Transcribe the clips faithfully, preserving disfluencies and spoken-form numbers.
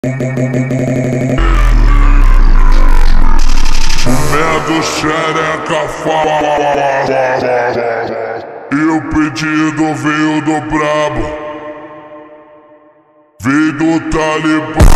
Medo xereca fala. E o pedido veio do brabo, veio do Talibã.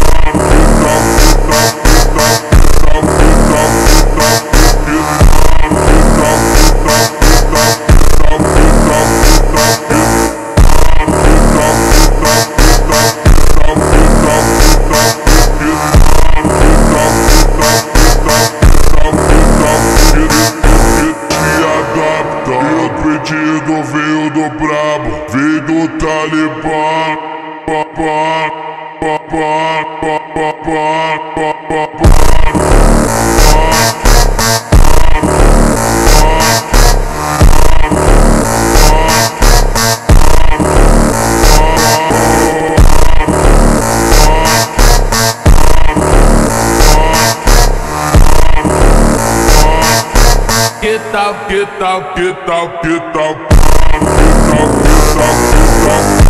O pedido veio do brabo, veio do Talibã. Pa, pa, pa, pa, pa, pa, pa, pa, pa. Que tal, que tal, que tal, que tal, que tal, que tal, que tal.